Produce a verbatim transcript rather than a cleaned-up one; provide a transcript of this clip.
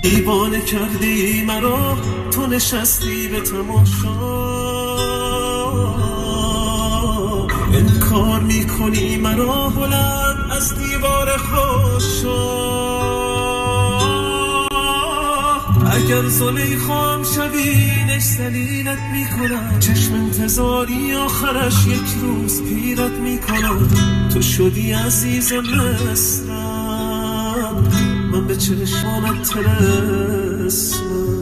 دیوانه کردی مرا، تو نشستی به تماشا، انکار میکنی مرا بلند از دیوار خاشا. اگر زلیخام شوی نش دلیلت میکنم، چشم انتظاری آخرش یک روز پیرت میکنم. تو شدی عزیز مصرم، من به چشمانت تلسم.